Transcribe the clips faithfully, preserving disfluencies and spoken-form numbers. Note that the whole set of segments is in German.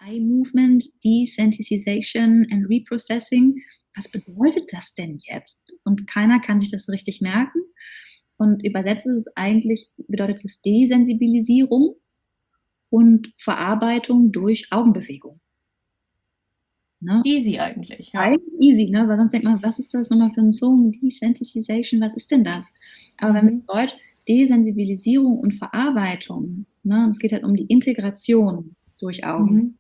Eye Movement, Desensitization and Reprocessing. Was bedeutet das denn jetzt? Und keiner kann sich das so richtig merken. Und übersetzt ist es eigentlich, bedeutet es Desensibilisierung und Verarbeitung durch Augenbewegung. Ne? Easy eigentlich, ja. Eigentlich easy, ne? Weil sonst denkt man, was ist das nochmal für ein Song? Desensitization, was ist denn das? Aber mhm. wenn man Deutsch Desensibilisierung und Verarbeitung, ne? Es geht halt um die Integration durch Augen. Mhm.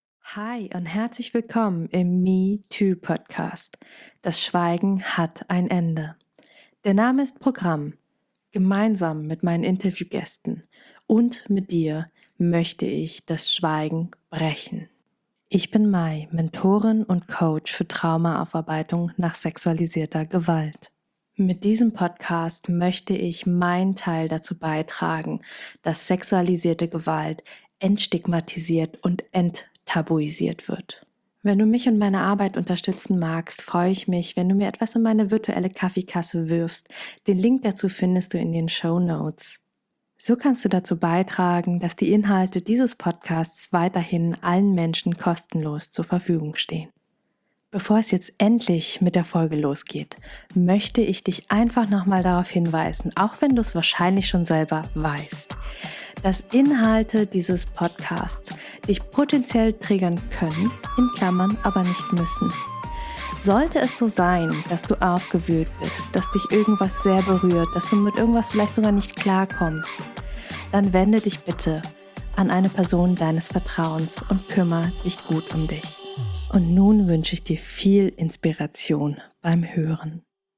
Hi und herzlich willkommen im Me Too Podcast. Das Schweigen hat ein Ende. Der Name ist Programm. Gemeinsam mit meinen Interviewgästen und mit dir möchte ich das Schweigen brechen. Ich bin Mai, Mentorin und Coach für Traumaaufarbeitung nach sexualisierter Gewalt. Mit diesem Podcast möchte ich meinen Teil dazu beitragen, dass sexualisierte Gewalt entstigmatisiert und enttabuisiert wird. Wenn du mich und meine Arbeit unterstützen magst, freue ich mich, wenn du mir etwas in meine virtuelle Kaffeekasse wirfst. Den Link dazu findest du in den Shownotes. So kannst du dazu beitragen, dass die Inhalte dieses Podcasts weiterhin allen Menschen kostenlos zur Verfügung stehen. Bevor es jetzt endlich mit der Folge losgeht, möchte ich dich einfach nochmal darauf hinweisen, auch wenn du es wahrscheinlich schon selber weißt, dass Inhalte dieses Podcasts dich potenziell triggern können, in Klammern aber nicht müssen. Sollte es so sein, dass du aufgewühlt bist, dass dich irgendwas sehr berührt, dass du mit irgendwas vielleicht sogar nicht klarkommst, dann wende dich bitte an eine Person deines Vertrauens und kümmere dich gut um dich. Und nun wünsche ich dir viel Inspiration beim Hören.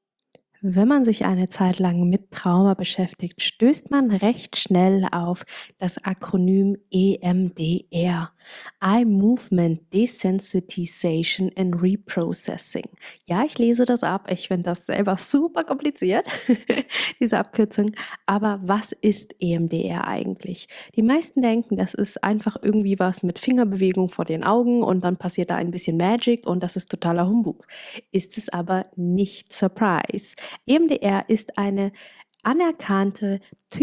Wenn man sich eine Zeit lang mit Trauma beschäftigt, stößt man recht schnell auf das Akronym E M D R, Eye Movement Desensitization and Reprocessing. Ja, ich lese das ab, ich finde das selber super kompliziert, diese Abkürzung. Aber was ist E M D R eigentlich? Die meisten denken, das ist einfach irgendwie was mit Fingerbewegung vor den Augen und dann passiert da ein bisschen Magic und das ist totaler Humbug. Ist es aber nicht. Surprise! E M D R ist eine anerkannte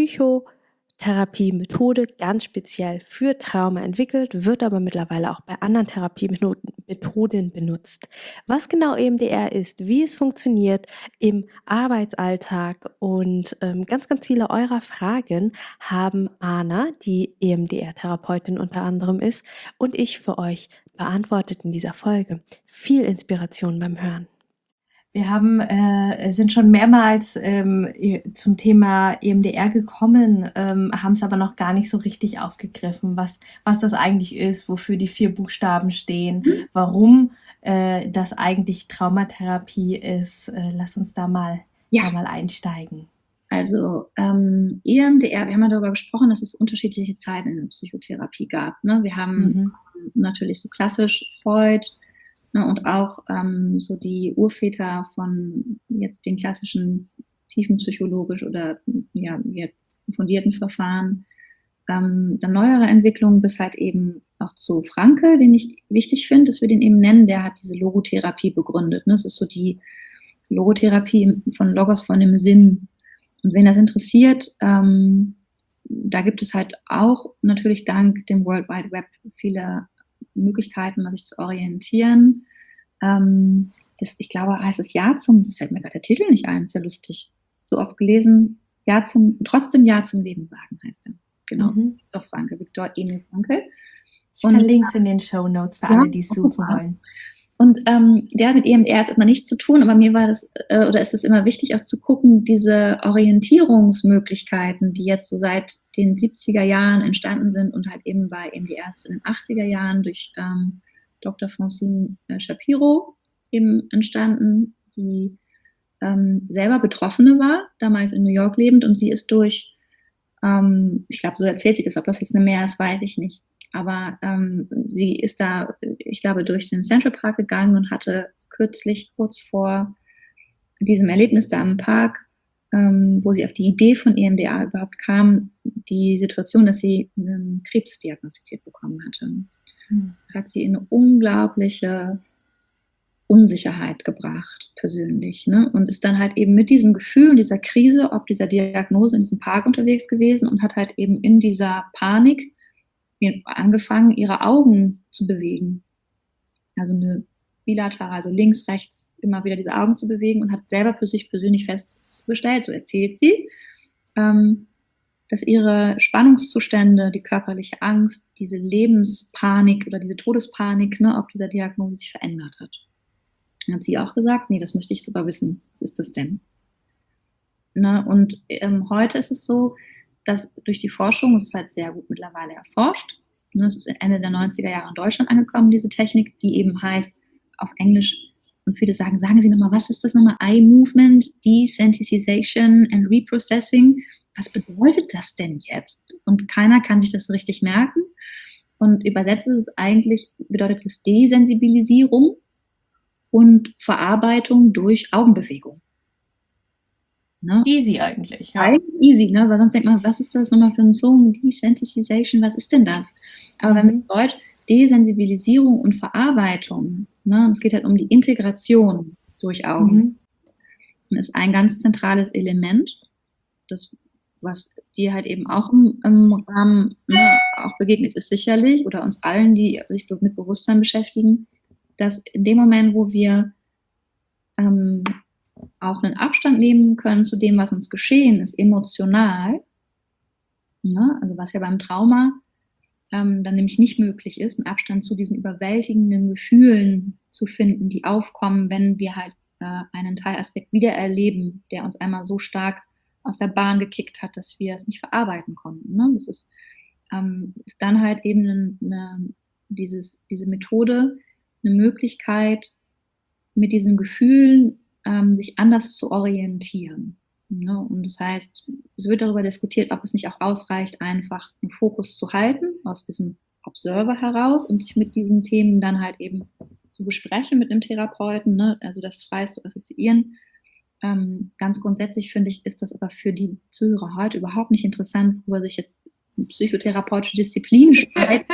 Psychotherapiemethode, ganz speziell für Trauma entwickelt, wird aber mittlerweile auch bei anderen Therapiemethoden benutzt. Was genau E M D R ist, wie es funktioniert im Arbeitsalltag und ähm, ganz, ganz viele eurer Fragen haben Anna, die E M D R-Therapeutin unter anderem ist, und ich für euch beantwortet in dieser Folge. Viel Inspiration beim Hören. Wir haben, äh, sind schon mehrmals ähm, zum Thema E M D R gekommen, ähm, haben es aber noch gar nicht so richtig aufgegriffen, was, was das eigentlich ist, wofür die vier Buchstaben stehen, mhm. warum äh, das eigentlich Traumatherapie ist. Äh, lass uns da mal, ja. da mal einsteigen. Also ähm, E M D R, wir haben ja darüber gesprochen, dass es unterschiedliche Zeiten in der Psychotherapie gab. Ne? Wir haben mhm. natürlich so klassisch Freud, und auch ähm, so die Urväter von jetzt den klassischen tiefenpsychologisch oder ja, fundierten Verfahren, ähm, dann neuere Entwicklungen bis halt eben auch zu Frankl, den ich wichtig finde, dass wir den eben nennen, der hat diese Logotherapie begründet. Ne? Das ist so die Logotherapie von Logos, von dem Sinn. Und wen das interessiert, ähm, da gibt es halt auch natürlich dank dem World Wide Web viele Möglichkeiten, mal sich zu orientieren. Ähm, ist, ich glaube, heißt es Ja zum, es fällt mir gerade der Titel nicht ein, ist ja lustig. So oft gelesen, Ja zum, trotzdem Ja zum Leben sagen heißt er. Genau, mhm. Viktor Frankl, Viktor Emil Frankl. Ich verlinke es in den Shownotes für ja, alle, die es suchen wollen. Und ähm, der hat mit E M D R erstmal nichts zu tun, aber mir war das, äh, oder ist es immer wichtig, auch zu gucken, diese Orientierungsmöglichkeiten, die jetzt so seit den siebziger Jahren entstanden sind und halt eben bei E M D R in den achtziger Jahren durch ähm, Doktor Francine äh, Shapiro eben entstanden, die ähm, selber Betroffene war, damals in New York lebend, und sie ist durch, ähm, ich glaube, so erzählt sie das, ob das jetzt eine mehr ist, weiß ich nicht. Aber ähm, sie ist da, ich glaube, durch den Central Park gegangen und hatte kürzlich, kurz vor diesem Erlebnis da im Park, ähm, wo sie auf die Idee von E M D R überhaupt kam, die Situation, dass sie einen Krebs diagnostiziert bekommen hatte. Hm. Hat sie in eine unglaubliche Unsicherheit gebracht, persönlich. Ne? Und ist dann halt eben mit diesem Gefühl und dieser Krise, ob dieser Diagnose in diesem Park unterwegs gewesen und hat halt eben in dieser Panik angefangen, ihre Augen zu bewegen. Also eine bilateral, also links, rechts, immer wieder diese Augen zu bewegen und hat selber für sich persönlich festgestellt, so erzählt sie, ähm, dass ihre Spannungszustände, die körperliche Angst, diese Lebenspanik oder diese Todespanik, ne, auf dieser Diagnose sich verändert hat. Dann hat sie auch gesagt, nee, das möchte ich jetzt aber wissen. Was ist das denn? Ne, und ähm, heute ist es so, dass durch die Forschung, es ist halt sehr gut mittlerweile erforscht, ne, es ist Ende der neunziger Jahre in Deutschland angekommen, diese Technik, die eben heißt, auf Englisch, und viele sagen, sagen Sie nochmal, was ist das nochmal? Eye Movement, Desensitization and Reprocessing. Was bedeutet das denn jetzt? Und keiner kann sich das richtig merken. Und übersetzt ist es eigentlich, bedeutet es Desensibilisierung und Verarbeitung durch Augenbewegung. Ne? Easy eigentlich, ja. Eigentlich easy, ne? Weil sonst denkt man, was ist das nochmal für ein Song? Desensitization, was ist denn das? Aber mhm. wenn wir in Deutsch Desensibilisierung und Verarbeitung, ne? Es geht halt um die Integration durch Augen. Mhm. Und ist ein ganz zentrales Element, das, was dir halt eben auch im, im Rahmen, ne, auch begegnet ist sicherlich, oder uns allen, die sich mit Bewusstsein beschäftigen, dass in dem Moment, wo wir ähm, auch einen Abstand nehmen können zu dem, was uns geschehen ist, emotional, ne, also was ja beim Trauma ähm, dann nämlich nicht möglich ist, einen Abstand zu diesen überwältigenden Gefühlen zu finden, die aufkommen, wenn wir halt äh, einen Teilaspekt wiedererleben, der uns einmal so stark aus der Bahn gekickt hat, dass wir es nicht verarbeiten konnten. Ne? Das ist, ähm, ist dann halt eben eine, eine, dieses, diese Methode, eine Möglichkeit, mit diesen Gefühlen ähm, sich anders zu orientieren. Ne? Und das heißt, es wird darüber diskutiert, ob es nicht auch ausreicht, einfach einen Fokus zu halten, aus diesem Observer heraus und sich mit diesen Themen dann halt eben zu besprechen mit einem Therapeuten, ne? Also das frei zu assoziieren. Ähm, ganz grundsätzlich finde ich, ist das aber für die Zuhörer heute überhaupt nicht interessant, worüber sich jetzt psychotherapeutische Disziplinen streiten,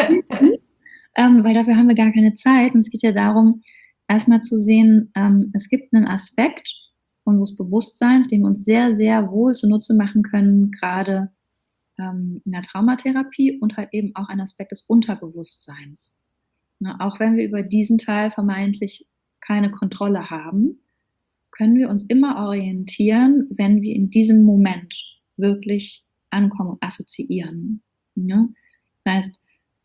ähm, weil dafür haben wir gar keine Zeit. Und es geht ja darum, erstmal zu sehen, ähm, es gibt einen Aspekt unseres Bewusstseins, den wir uns sehr, sehr wohl zunutze machen können, gerade ähm, in der Traumatherapie, und halt eben auch ein Aspekt des Unterbewusstseins. Na, auch wenn wir über diesen Teil vermeintlich keine Kontrolle haben, können wir uns immer orientieren, wenn wir in diesem Moment wirklich ankommen und assoziieren. Ja? Das heißt,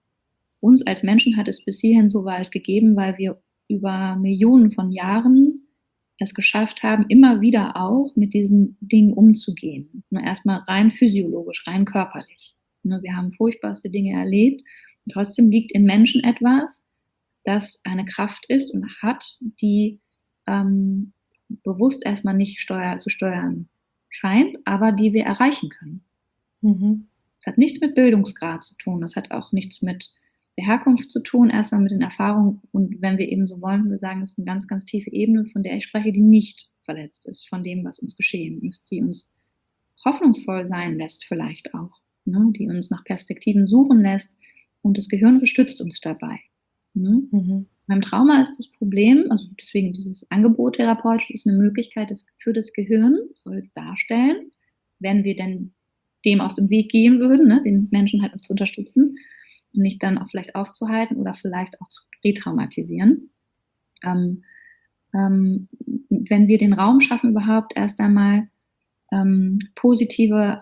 uns als Menschen hat es bis hierhin so weit gegeben, weil wir über Millionen von Jahren es geschafft haben, immer wieder auch mit diesen Dingen umzugehen. Ne, erstmal rein physiologisch, rein körperlich. Ne, wir haben furchtbarste Dinge erlebt und trotzdem liegt im Menschen etwas, das eine Kraft ist und hat, die ähm, bewusst erstmal nicht steuer, zu steuern scheint, aber die wir erreichen können. Mhm. Das hat nichts mit Bildungsgrad zu tun, das hat auch nichts mit der Herkunft zu tun, erstmal mit den Erfahrungen, und wenn wir eben so wollen, wir sagen, das ist eine ganz, ganz tiefe Ebene, von der ich spreche, die nicht verletzt ist von dem, was uns geschehen ist, die uns hoffnungsvoll sein lässt vielleicht auch, ne? Die uns nach Perspektiven suchen lässt, und das Gehirn unterstützt uns dabei. Ne? Mhm. Beim Trauma ist das Problem, also deswegen dieses Angebot therapeutisch ist eine Möglichkeit, das für das Gehirn soll es darstellen, wenn wir denn dem aus dem Weg gehen würden, ne, den Menschen halt zu unterstützen und nicht dann auch vielleicht aufzuhalten oder vielleicht auch zu retraumatisieren. Ähm, ähm, wenn wir den Raum schaffen, überhaupt erst einmal ähm, positive,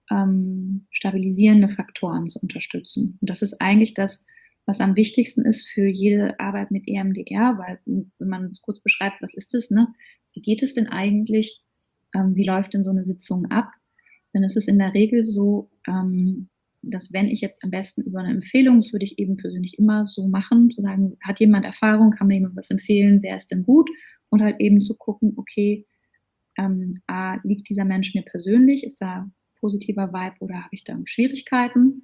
ähm, stabilisierende Faktoren zu unterstützen. Und das ist eigentlich das, was am wichtigsten ist für jede Arbeit mit E M D R, weil wenn man es kurz beschreibt, was ist das, ne? Wie geht es denn eigentlich? Ähm, wie läuft denn so eine Sitzung ab? Denn es ist in der Regel so, ähm, dass wenn ich jetzt am besten über eine Empfehlung, das würde ich eben persönlich immer so machen, zu sagen, hat jemand Erfahrung, kann mir jemand was empfehlen, wer ist denn gut? Und halt eben zu gucken, okay, ähm, A, liegt dieser Mensch mir persönlich, ist da positiver Vibe oder habe ich da Schwierigkeiten?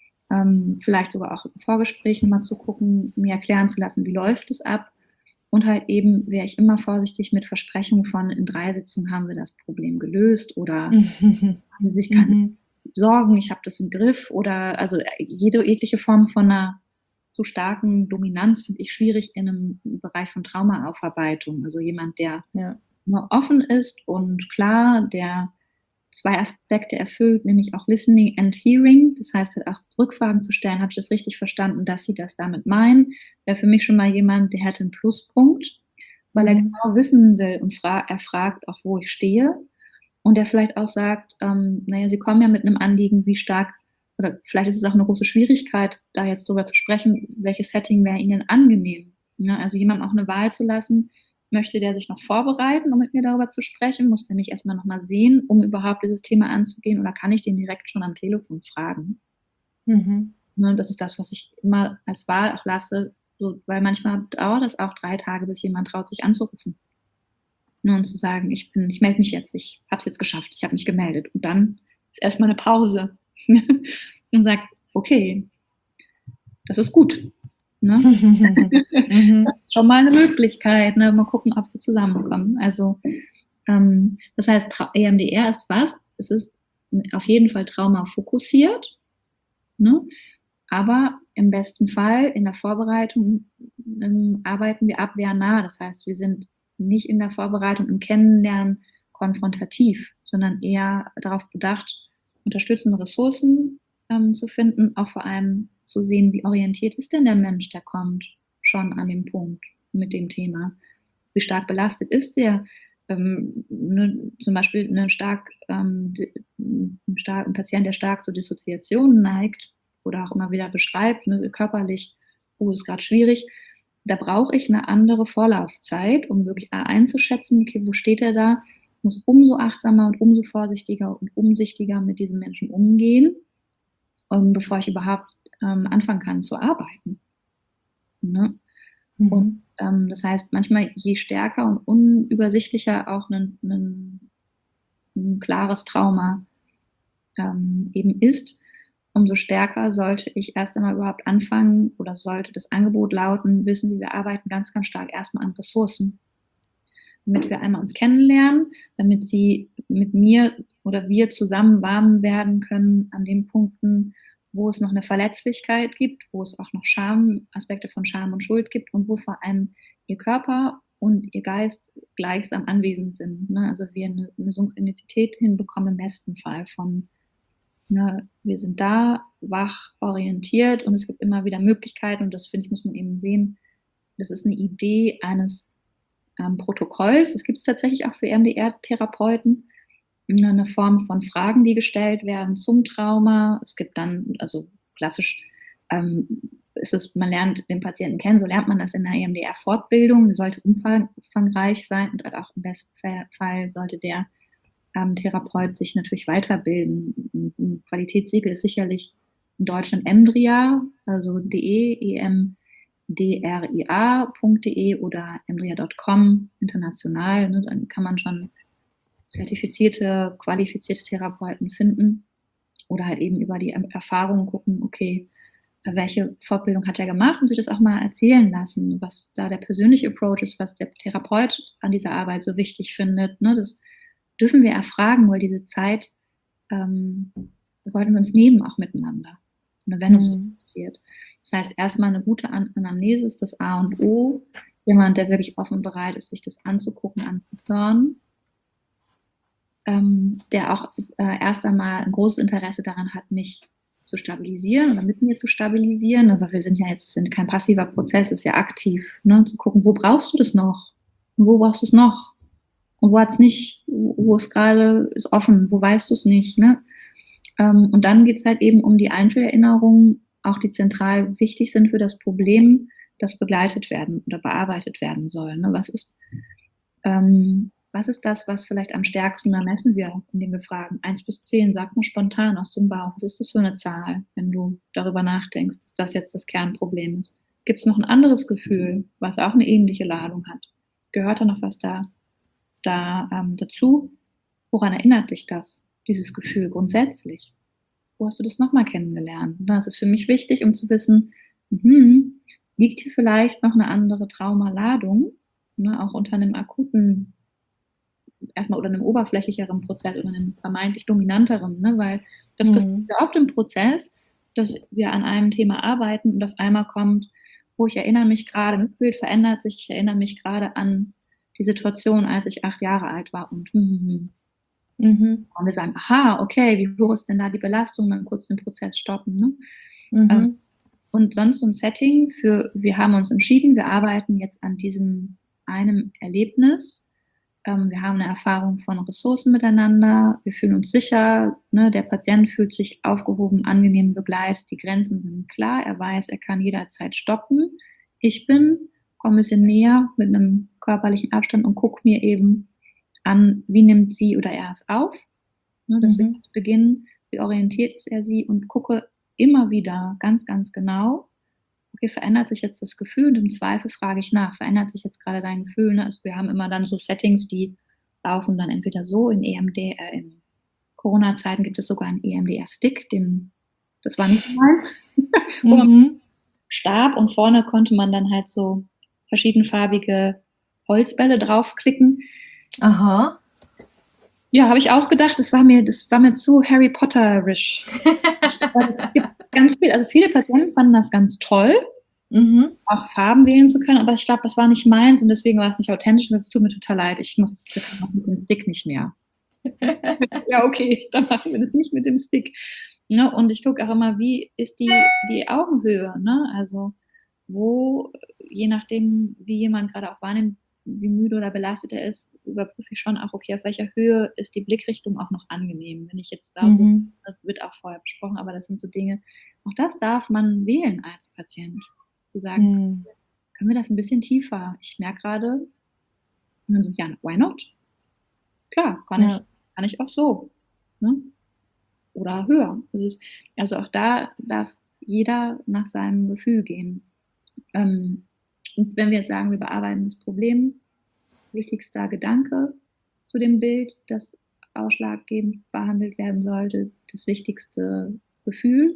Ähm, vielleicht sogar auch im Vorgespräch nochmal zu gucken, mir erklären zu lassen, wie läuft es ab? Und halt eben wäre ich immer vorsichtig mit Versprechungen von, in drei Sitzungen haben wir das Problem gelöst oder machen Sie sich keine mhm. Sorgen, ich habe das im Griff, oder also jede jegliche Form von einer zu starken Dominanz finde ich schwierig in einem Bereich von Traumaaufarbeitung. Also jemand, der ja. nur offen ist und klar, der zwei Aspekte erfüllt, nämlich auch Listening and Hearing. Das heißt, halt auch Rückfragen zu stellen, habe ich das richtig verstanden, dass sie das damit meinen? Wäre für mich schon mal jemand, der hätte einen Pluspunkt, weil er Mhm. genau wissen will und fra- er fragt auch, wo ich stehe. Und der vielleicht auch sagt, ähm, naja, Sie kommen ja mit einem Anliegen, wie stark, oder vielleicht ist es auch eine große Schwierigkeit, da jetzt drüber zu sprechen, welches Setting wäre Ihnen angenehm. Ne? Also jemandem auch eine Wahl zu lassen, möchte der sich noch vorbereiten, um mit mir darüber zu sprechen, muss der mich erstmal nochmal sehen, um überhaupt dieses Thema anzugehen, oder kann ich den direkt schon am Telefon fragen? Mhm. Ne? Das ist das, was ich immer als Wahl auch lasse, so, weil manchmal dauert das auch drei Tage, bis jemand traut, sich anzurufen. Ne, und zu sagen, ich bin, ich melde mich jetzt, ich habe es jetzt geschafft, ich habe mich gemeldet. Und dann ist erstmal eine Pause und sagt, okay, das ist gut. Ne? Mhm. Das ist schon mal eine Möglichkeit. Ne? Mal gucken, ob wir zusammenkommen. Also, ähm, das heißt, E M D R ist was? Es ist auf jeden Fall traumafokussiert, ne? Aber im besten Fall in der Vorbereitung ähm, arbeiten wir abwehrnah. Das heißt, wir sind nicht in der Vorbereitung, im Kennenlernen konfrontativ, sondern eher darauf bedacht, unterstützende Ressourcen ähm, zu finden, auch vor allem zu sehen, wie orientiert ist denn der Mensch, der kommt, schon an dem Punkt mit dem Thema. Wie stark belastet ist der? Ähm, ne, zum Beispiel eine stark, ähm, ein, stark, ein Patient, der stark zur Dissoziation neigt, oder auch immer wieder beschreibt, ne, körperlich, oh, ist gerade schwierig, da brauche ich eine andere Vorlaufzeit, um wirklich einzuschätzen, okay, wo steht er da? Ich muss umso achtsamer und umso vorsichtiger und umsichtiger mit diesem Menschen umgehen, um, bevor ich überhaupt ähm, anfangen kann zu arbeiten. Ne? Und Mhm. ähm, das heißt, manchmal je stärker und unübersichtlicher auch ein, ein, ein klares Trauma ähm, eben ist, umso stärker sollte ich erst einmal überhaupt anfangen, oder sollte das Angebot lauten, wissen Sie, wir arbeiten ganz, ganz stark erstmal an Ressourcen, damit wir einmal uns kennenlernen, damit Sie mit mir oder wir zusammen warm werden können an den Punkten, wo es noch eine Verletzlichkeit gibt, wo es auch noch Scham, Aspekte von Scham und Schuld gibt und wo vor allem Ihr Körper und Ihr Geist gleichsam anwesend sind. Ne? Also wir eine, eine Synchronizität hinbekommen im besten Fall von, ne, wir sind da, wach, orientiert, und es gibt immer wieder Möglichkeiten, und das finde ich, muss man eben sehen, das ist eine Idee eines ähm, Protokolls. Das gibt es tatsächlich auch für E M D R-Therapeuten, eine Form von Fragen, die gestellt werden zum Trauma. Es gibt dann, also klassisch ähm, ist es, man lernt den Patienten kennen, so lernt man das in der E M D R-Fortbildung. Die sollte umfangreich sein, und auch im besten Fall sollte der ähm, Therapeut sich natürlich weiterbilden. Ein Qualitätssiegel ist sicherlich in Deutschland EMDRIA, also de, e m d r i a punkt d e oder emdria punkt com international. Ne? Dann kann man schon zertifizierte, qualifizierte Therapeuten finden, oder halt eben über die Erfahrungen gucken, okay, welche Fortbildung hat er gemacht, und sich das auch mal erzählen lassen, was da der persönliche Approach ist, was der Therapeut an dieser Arbeit so wichtig findet. Ne? Das dürfen wir erfragen, weil diese Zeit ähm, sollten wir uns nehmen, auch miteinander, ne, wenn uns das Mhm. passiert. Das heißt, erstmal eine gute Anamnese ist das A und O. Jemand, der wirklich offen bereit ist, sich das anzugucken, anzuhören, ähm, der auch äh, erst einmal ein großes Interesse daran hat, mich zu stabilisieren oder mit mir zu stabilisieren, aber wir sind ja jetzt sind kein passiver Prozess, ist ja aktiv, ne, zu gucken, wo brauchst du das noch und wo brauchst du es noch und wo hat es nicht, wo es gerade ist offen, wo weißt du es nicht, ne? Ähm, und dann geht es halt eben um die Einzelerinnerungen, auch die zentral wichtig sind für das Problem, das begleitet werden oder bearbeitet werden soll. Ne? Was ist ähm, was ist das, was vielleicht am stärksten, da messen wir, indem wir fragen, eins bis zehn, sag mal spontan aus dem Bauch, was ist das für eine Zahl, wenn du darüber nachdenkst, dass das jetzt das Kernproblem ist? Gibt es noch ein anderes Gefühl, was auch eine ähnliche Ladung hat? Gehört da noch was da, da ähm, dazu? Woran erinnert dich das, dieses Gefühl grundsätzlich? Wo hast du das nochmal kennengelernt? Und das ist für mich wichtig, um zu wissen, mhm, liegt hier vielleicht noch eine andere Traumaladung, ne, auch unter einem akuten, erstmal, oder einem oberflächlicheren Prozess oder einem vermeintlich dominanteren, ne, weil das passiert Mhm. sehr oft im Prozess, dass wir an einem Thema arbeiten und auf einmal kommt, wo ich erinnere mich gerade, mein Bild verändert sich, ich erinnere mich gerade an die Situation, als ich acht Jahre alt war und hm, hm, hm. Mhm. Und wir sagen, aha, okay, wie hoch ist denn da die Belastung? Dann kurz den Prozess stoppen. Ne? Mhm. Ähm, und sonst so ein Setting für, wir haben uns entschieden, wir arbeiten jetzt an diesem einem Erlebnis. Ähm, wir haben eine Erfahrung von Ressourcen miteinander, wir fühlen uns sicher, ne? Der Patient fühlt sich aufgehoben, angenehm begleitet, die Grenzen sind klar, er weiß, er kann jederzeit stoppen. Ich bin, komme ein bisschen näher mit einem körperlichen Abstand und gucke mir eben an, wie nimmt sie oder er es auf. Ne, dass wir Mhm. jetzt beginnen, wie orientiert er sie und gucke immer wieder ganz, ganz genau, okay, verändert sich jetzt das Gefühl? Und im Zweifel frage ich nach, verändert sich jetzt gerade dein Gefühl? Ne? Also wir haben immer dann so Settings, die laufen dann entweder so in E M D, äh, in Corona-Zeiten gibt es sogar einen E M D R-Stick, den, das war nicht meins, wo man Mhm. Stab und vorne konnte man dann halt so verschiedenfarbige Holzbälle draufklicken. Aha. Ja, habe ich auch gedacht, das war mir, das war mir zu Harry Potter-isch. Es gibt ganz viel, also viele Patienten fanden das ganz toll, Mhm. auch Farben wählen zu können, aber ich glaube, das war nicht meins und deswegen war es nicht authentisch und das tut mir total leid. Ich muss das jetzt machen mit dem Stick nicht mehr. Ja, okay, dann machen wir das nicht mit dem Stick. Ne? Und ich gucke auch immer, wie ist die, die Augenhöhe, ne? Also wo, je nachdem, wie jemand gerade auch wahrnimmt, wie müde oder belastet er ist, überprüfe ich schon auch, okay, auf welcher Höhe ist die Blickrichtung auch noch angenehm. Wenn ich jetzt da so, Mhm. das wird auch vorher besprochen, aber das sind so Dinge, auch das darf man wählen als Patient. Zu sagen, Mhm. können wir das ein bisschen tiefer? Ich merke gerade, und dann so, ja, why not? Klar, kann ich, Ja. kann ich auch so. Ne? Oder höher. Es ist, also auch da darf jeder nach seinem Gefühl gehen. Ähm, und wenn wir jetzt sagen, wir bearbeiten das Problem, wichtigster Gedanke zu dem Bild, das ausschlaggebend behandelt werden sollte, das wichtigste Gefühl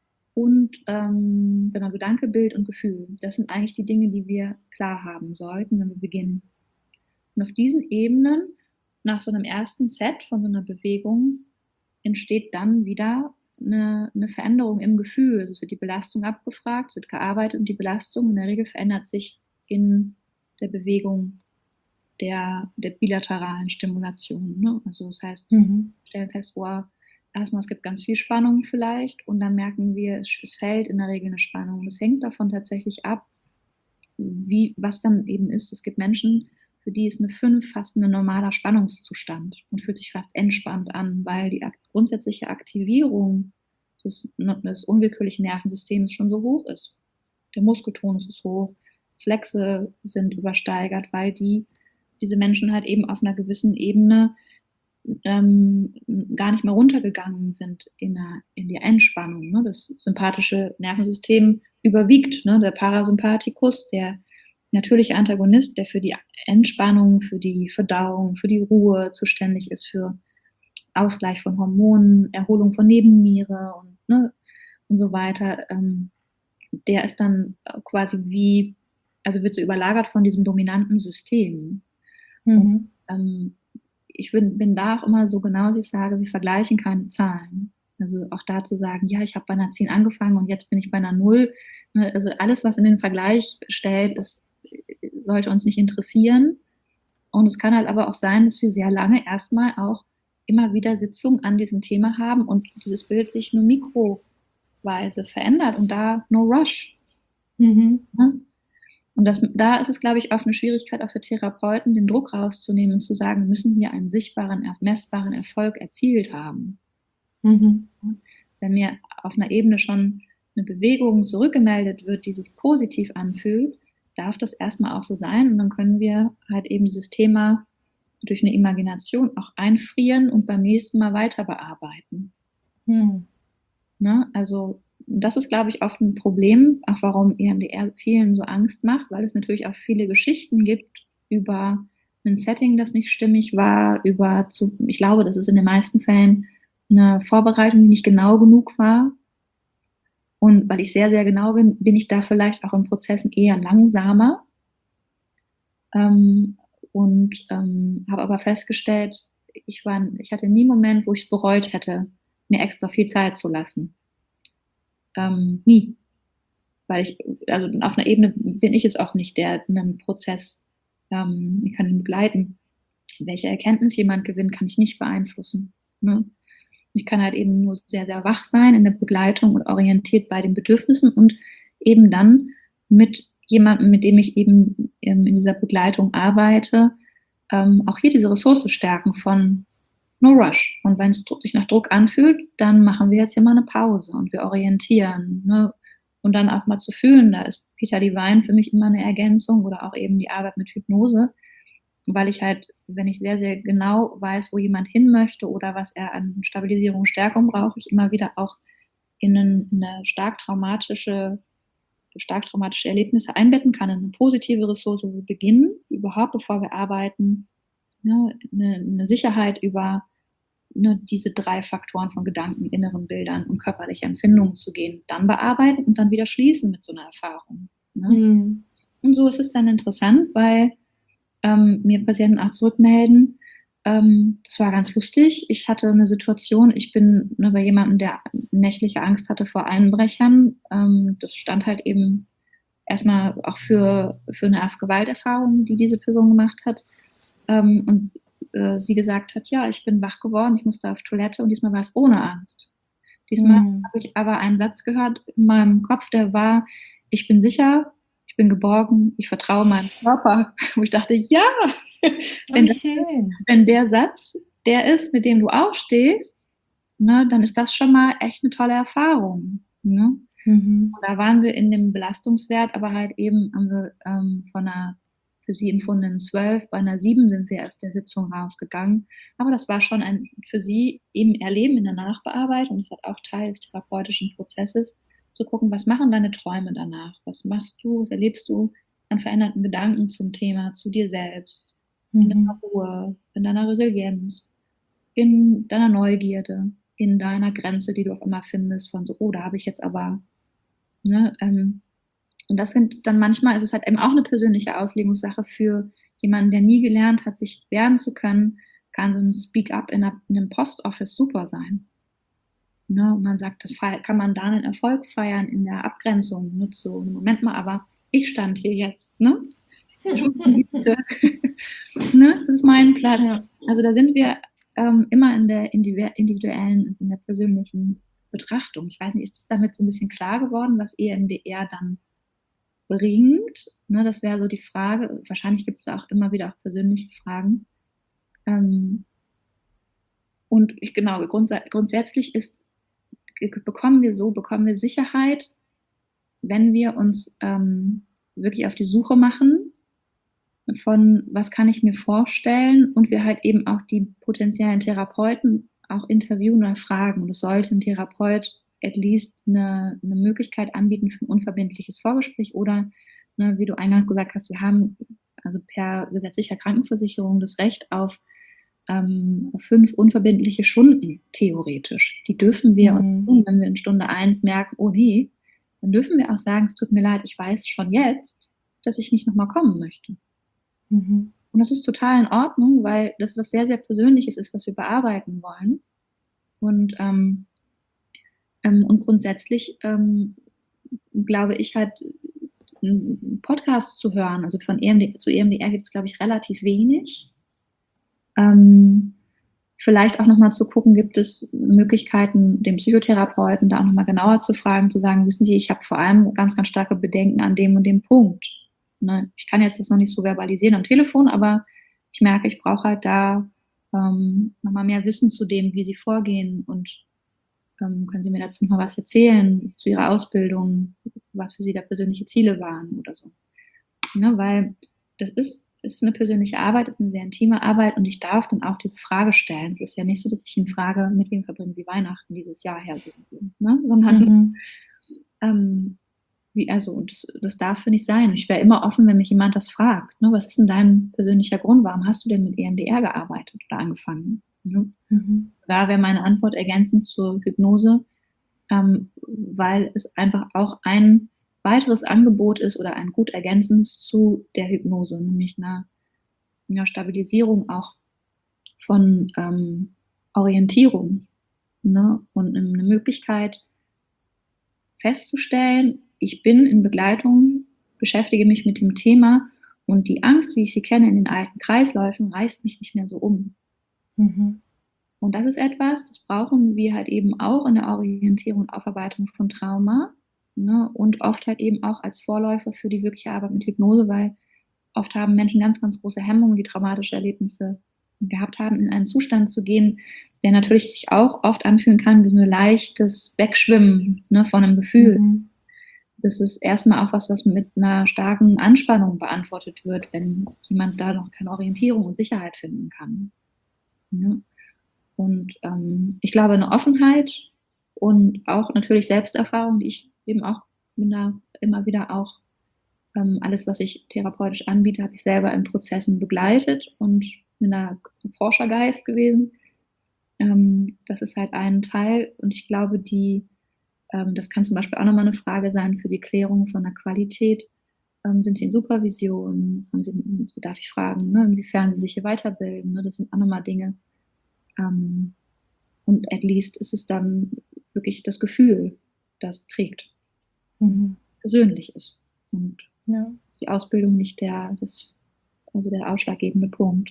und ähm, genau, Gedanke, Bild und Gefühl. Das sind eigentlich die Dinge, die wir klar haben sollten, wenn wir beginnen. Und auf diesen Ebenen, nach so einem ersten Set von so einer Bewegung, entsteht dann wieder eine, eine Veränderung im Gefühl. Also es wird die Belastung abgefragt, es wird gearbeitet und die Belastung in der Regel verändert sich in der Bewegung der, der bilateralen Stimulation. Ne? Also das heißt, Mhm. wir stellen fest, oh, erstmal, es gibt ganz viel Spannung vielleicht und dann merken wir, es, es fällt in der Regel eine Spannung. Das hängt davon tatsächlich ab, wie, was dann eben ist. Es gibt Menschen, für die ist eine fünf fast ein normaler Spannungszustand und fühlt sich fast entspannt an, weil die grundsätzliche Aktivierung des, des unwillkürlichen Nervensystems schon so hoch ist. Der Muskeltonus ist hoch, Flexe sind übersteigert, weil die, diese Menschen halt eben auf einer gewissen Ebene ähm, gar nicht mehr runtergegangen sind in, der, in die Entspannung. Ne? Das sympathische Nervensystem überwiegt. Ne? Der Parasympathikus, der natürliche Antagonist, der für die Entspannung, für die Verdauung, für die Ruhe zuständig ist, für Ausgleich von Hormonen, Erholung von Nebenniere und, ne, und so weiter, ähm, der ist dann quasi wie, also wird so überlagert von diesem dominanten System. Und Mhm. ähm, ich bin, bin da auch immer so genau, dass ich sage, wir vergleichen keine Zahlen. Also auch da zu sagen, ja, ich habe bei einer zehn angefangen und jetzt bin ich bei einer null. Also alles, was in den Vergleich stellt, ist, sollte uns nicht interessieren. Und es kann halt aber auch sein, dass wir sehr lange erstmal auch immer wieder Sitzungen an diesem Thema haben und dieses Bild sich nur mikroweise verändert und da no rush. Mhm. Ne? Und das, da ist es, glaube ich, oft eine Schwierigkeit auch für Therapeuten, den Druck rauszunehmen und zu sagen, wir müssen hier einen sichtbaren, messbaren Erfolg erzielt haben. Mhm. Wenn mir auf einer Ebene schon eine Bewegung zurückgemeldet wird, die sich positiv anfühlt, darf das erstmal auch so sein. Und dann können wir halt eben dieses Thema durch eine Imagination auch einfrieren und beim nächsten Mal weiter bearbeiten. Mhm. Ne? Also das ist, glaube ich, oft ein Problem, auch warum E M D R vielen so Angst macht, weil es natürlich auch viele Geschichten gibt über ein Setting, das nicht stimmig war, über, zu, ich glaube, das ist in den meisten Fällen eine Vorbereitung, die nicht genau genug war. Und weil ich sehr, sehr genau bin, bin ich da vielleicht auch in Prozessen eher langsamer. Ähm, und ähm, habe aber festgestellt, ich, war, ich hatte nie einen Moment, wo ich es bereut hätte, mir extra viel Zeit zu lassen. Ähm, nie. Weil ich, also auf einer Ebene bin ich es auch nicht, der einen Prozess, ähm, ich kann ihn begleiten. Welche Erkenntnis jemand gewinnt, kann ich nicht beeinflussen. Ne? Ich kann halt eben nur sehr, sehr wach sein in der Begleitung und orientiert bei den Bedürfnissen und eben dann mit jemandem, mit dem ich eben in dieser Begleitung arbeite, ähm, auch hier diese Ressource stärken von no rush. Und wenn es sich nach Druck anfühlt, dann machen wir jetzt hier mal eine Pause und wir orientieren. Ne? Und dann auch mal zu fühlen, da ist Peter Levine für mich immer eine Ergänzung oder auch eben die Arbeit mit Hypnose, weil ich halt, wenn ich sehr, sehr genau weiß, wo jemand hin möchte oder was er an Stabilisierung, Stärkung braucht, ich immer wieder auch in eine stark traumatische, stark traumatische Erlebnisse einbetten kann, in eine positive Ressource, wo wir beginnen, überhaupt bevor wir arbeiten, ne, eine, eine Sicherheit über ne, diese drei Faktoren von Gedanken, inneren Bildern und körperliche Empfindungen zu gehen, dann bearbeiten und dann wieder schließen mit so einer Erfahrung. Ne? Mhm. Und so ist es dann interessant, weil ähm, mir Patienten auch zurückmelden, ähm, das war ganz lustig, ich hatte eine Situation, ich bin ne, bei jemandem, der nächtliche Angst hatte vor Einbrechern, ähm, das stand halt eben erstmal auch für, für eine Gewalterfahrung, die diese Person gemacht hat, ähm, und äh, sie gesagt hat, ja, ich bin wach geworden, ich musste auf Toilette und diesmal war es ohne Angst. Diesmal mhm. habe ich aber einen Satz gehört in meinem Kopf, der war, ich bin sicher, ich bin geborgen, ich vertraue meinem Körper. Wo ich dachte, ja, wenn, das, wenn der Satz der ist, mit dem du aufstehst, ne, dann ist das schon mal echt eine tolle Erfahrung. Ne? Mhm. Und da waren wir in dem Belastungswert, aber halt eben haben wir ähm, von einer für sie empfundenen zwölf, bei einer sieben sind wir aus der Sitzung rausgegangen. Aber das war schon ein für sie eben Erleben in der Nachbearbeitung. Das hat auch Teil des therapeutischen Prozesses, zu gucken, was machen deine Träume danach? Was machst du, was erlebst du an veränderten Gedanken zum Thema, zu dir selbst, mhm. in deiner Ruhe, in deiner Resilienz, in deiner Neugierde, in deiner Grenze, die du auf einmal findest, von so, oh, da habe ich jetzt aber, ne, ähm, und das sind dann manchmal, ist es halt eben auch eine persönliche Auslegungssache für jemanden, der nie gelernt hat, sich wehren zu können, kann so ein Speak-up in, in einem Post-Office super sein. Ne? Und man sagt, das kann man da einen Erfolg feiern in der Abgrenzung. Nur so, Moment mal, aber ich stand hier jetzt, ne? ne? Das ist mein Platz. Ja. Also da sind wir ähm, immer in der individuellen, also in der persönlichen Betrachtung. Ich weiß nicht, ist es damit so ein bisschen klar geworden, was E M D R dann bringt, ne, das wäre so die Frage, wahrscheinlich gibt es auch immer wieder auch persönliche Fragen. Ähm, und ich, genau, grunds grundsätzlich ist, bekommen wir so, bekommen wir Sicherheit, wenn wir uns ähm, wirklich auf die Suche machen von, was kann ich mir vorstellen, und wir halt eben auch die potenziellen Therapeuten auch interviewen oder fragen. Und es sollte ein Therapeut at least eine, eine Möglichkeit anbieten für ein unverbindliches Vorgespräch oder, ne, wie du eingangs gesagt hast, wir haben also per gesetzlicher Krankenversicherung das Recht auf ähm, fünf unverbindliche Stunden, theoretisch. Die dürfen wir, mhm. und wenn wir in Stunde eins merken, oh nee, dann dürfen wir auch sagen, es tut mir leid, ich weiß schon jetzt, dass ich nicht nochmal kommen möchte. Mhm. Und das ist total in Ordnung, weil das was sehr, sehr Persönliches ist, was wir bearbeiten wollen. Und ähm, Ähm, und grundsätzlich ähm, glaube ich halt, einen Podcast zu hören, also von E M D, zu E M D R gibt es, glaube ich, relativ wenig. Ähm, vielleicht auch nochmal zu gucken, gibt es Möglichkeiten, den Psychotherapeuten da auch nochmal genauer zu fragen, zu sagen, wissen Sie, ich habe vor allem ganz, ganz starke Bedenken an dem und dem Punkt. Ne? Ich kann jetzt das noch nicht so verbalisieren am Telefon, aber ich merke, ich brauche halt da ähm, nochmal mehr Wissen zu dem, wie Sie vorgehen, und Ähm, können Sie mir dazu noch mal was erzählen, zu Ihrer Ausbildung, was für Sie da persönliche Ziele waren oder so. Ne, weil das ist, ist eine persönliche Arbeit, ist eine sehr intime Arbeit, und ich darf dann auch diese Frage stellen. Es ist ja nicht so, dass ich ihn frage, mit wem verbringen Sie Weihnachten dieses Jahr her, so, ne? Sondern mhm. ähm, wie, also, und das, das darf für nicht sein. Ich wäre immer offen, wenn mich jemand das fragt. Ne? Was ist denn dein persönlicher Grund? Warum hast du denn mit E M D R gearbeitet oder angefangen? Ne? Mhm. Da wäre meine Antwort ergänzend zur Hypnose, ähm, weil es einfach auch ein weiteres Angebot ist oder ein gut ergänzendes zu der Hypnose, nämlich einer, einer Stabilisierung auch von ähm, Orientierung, ne? Und eine Möglichkeit festzustellen, ich bin in Begleitung, beschäftige mich mit dem Thema Und die Angst, wie ich sie kenne in den alten Kreisläufen, reißt mich nicht mehr so um. Mhm. Und das ist etwas, das brauchen wir halt eben auch in der Orientierung und Aufarbeitung von Trauma, ne? Und oft halt eben auch als Vorläufer für die wirkliche Arbeit mit Hypnose, weil oft haben Menschen ganz, ganz große Hemmungen, die traumatische Erlebnisse gehabt haben, in einen Zustand zu gehen, der natürlich sich auch oft anfühlen kann wie so ein leichtes Wegschwimmen, ne, von einem Gefühl. Mhm. Das ist erstmal auch was, was mit einer starken Anspannung beantwortet wird, wenn jemand da noch keine Orientierung und Sicherheit finden kann. Ne? Und ähm, ich glaube, eine Offenheit und auch natürlich Selbsterfahrung, die ich eben auch da immer wieder auch, ähm, alles, was ich therapeutisch anbiete, habe ich selber in Prozessen begleitet und bin da Forschergeist gewesen. Ähm, das ist halt ein Teil und ich glaube, die, ähm, das kann zum Beispiel auch nochmal eine Frage sein für die Klärung von der Qualität. Ähm, sind Sie in Supervision? Haben Sie, so darf ich fragen, ne, inwiefern Sie sich hier weiterbilden? Ne? Das sind auch nochmal Dinge. Ähm, und at least ist es dann wirklich das Gefühl, das trägt, Mhm. persönlich ist. Und Ja. ist die Ausbildung nicht der, das, also der ausschlaggebende Punkt.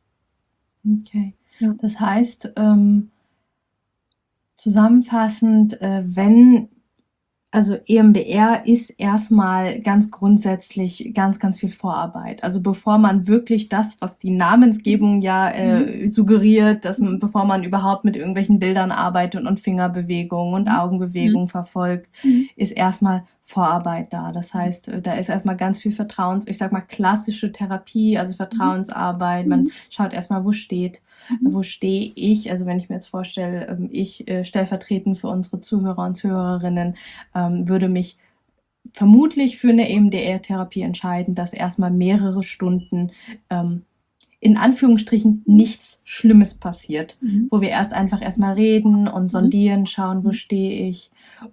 Okay. Ja. Das heißt, ähm, zusammenfassend, äh, wenn, also E M D R ist erstmal ganz grundsätzlich ganz, ganz viel Vorarbeit. Also bevor man wirklich das, was die Namensgebung ja äh, suggeriert, dass man, bevor man überhaupt mit irgendwelchen Bildern arbeitet und Fingerbewegungen und Augenbewegungen verfolgt, Mhm. ist erstmal Vorarbeit da. Das heißt, äh, da ist erstmal ganz viel Vertrauens, ich sag mal klassische Therapie, also Vertrauensarbeit. Man schaut erstmal, wo steht, Mhm. wo stehe ich. Also wenn ich mir jetzt vorstelle, ähm, ich äh, stellvertretend für unsere Zuhörer und Zuhörerinnen ähm, würde mich vermutlich für eine E M D R-Therapie entscheiden, dass erstmal mehrere Stunden ähm, in Anführungsstrichen nichts Schlimmes passiert, Mhm. wo wir erst einfach erstmal reden und sondieren, schauen, wo stehe ich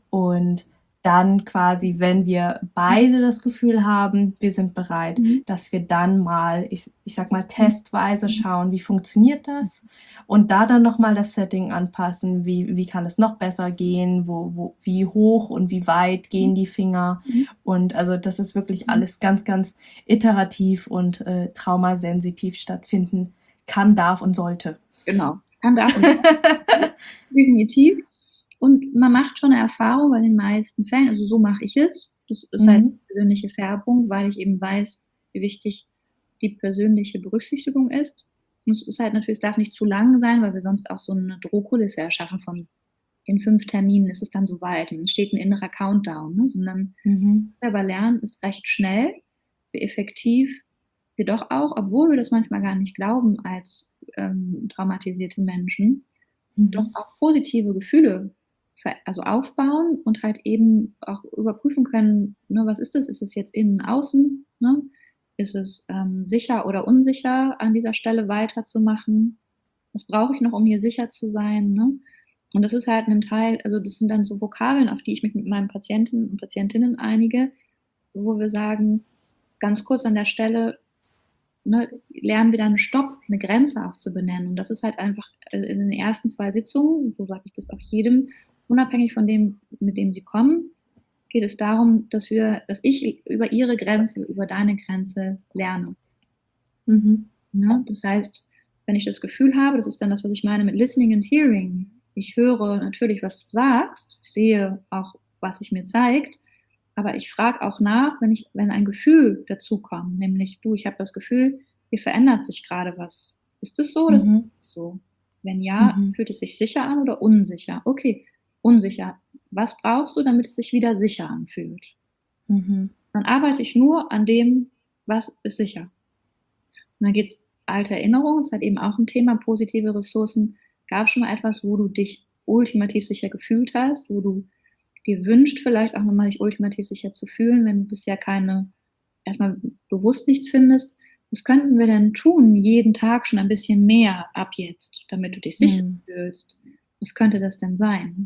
und dann quasi, wenn wir beide das Gefühl haben, wir sind bereit, Mhm. dass wir dann mal, ich, ich sag mal, testweise schauen, wie funktioniert das und da dann nochmal das Setting anpassen, wie, wie kann es noch besser gehen, wo, wo, wie hoch und wie weit gehen die Finger und also das ist wirklich alles ganz, ganz iterativ und äh, traumasensitiv stattfinden kann, darf und sollte. Genau, kann, darf und sollte. Definitiv. Und man macht schon eine Erfahrung bei den meisten Fällen, also so mache ich es. Das ist halt Mhm. persönliche Färbung, weil ich eben weiß, wie wichtig die persönliche Berücksichtigung ist. Und es ist halt natürlich, es darf nicht zu lang sein, weil wir sonst auch so eine Drohkulisse erschaffen von in fünf Terminen ist es dann soweit und es steht ein innerer Countdown, ne? Sondern Mhm. selber lernen ist recht schnell, wie effektiv wir doch auch, obwohl wir das manchmal gar nicht glauben als ähm, traumatisierte Menschen, doch Mhm. auch positive Gefühle also aufbauen und halt eben auch überprüfen können, ne, was ist das? Ist es jetzt innen, außen? Ne? Ist es ähm, sicher oder unsicher, an dieser Stelle weiterzumachen? Was brauche ich noch, um hier sicher zu sein? Ne? Und das ist halt ein Teil, also das sind dann so Vokabeln, auf die ich mich mit meinen Patienten und Patientinnen einige, wo wir sagen, ganz kurz an der Stelle, ne, lernen wir dann einen Stopp, eine Grenze auch zu benennen. Und das ist halt einfach in den ersten zwei Sitzungen, so sage ich das auch jedem, unabhängig von dem, mit dem sie kommen, geht es darum, dass wir, dass ich über ihre Grenze, über deine Grenze lerne. Mhm. Ja, das heißt, wenn ich das Gefühl habe, das ist dann das, was ich meine mit Listening and Hearing. Ich höre natürlich, was du sagst, ich sehe auch, was sich mir zeigt, aber ich frage auch nach, wenn ich, wenn ein Gefühl dazu kommt, nämlich du, ich habe das Gefühl, hier verändert sich gerade was. Ist es so oder ist es Mhm. nicht so? Wenn ja, Mhm. fühlt es sich sicher an oder unsicher? Okay, unsicher. Was brauchst du, damit es sich wieder sicher anfühlt? Mhm. Dann arbeite ich nur an dem, was ist sicher. Und dann geht es alte Erinnerungen, ist halt eben auch ein Thema, positive Ressourcen. Gab es schon mal etwas, wo du dich ultimativ sicher gefühlt hast, wo du dir wünscht, vielleicht auch nochmal dich ultimativ sicher zu fühlen, wenn du bisher keine, erstmal bewusst nichts findest. Was könnten wir denn tun, jeden Tag schon ein bisschen mehr ab jetzt, damit du dich sicher Mhm. fühlst? Was könnte das denn sein?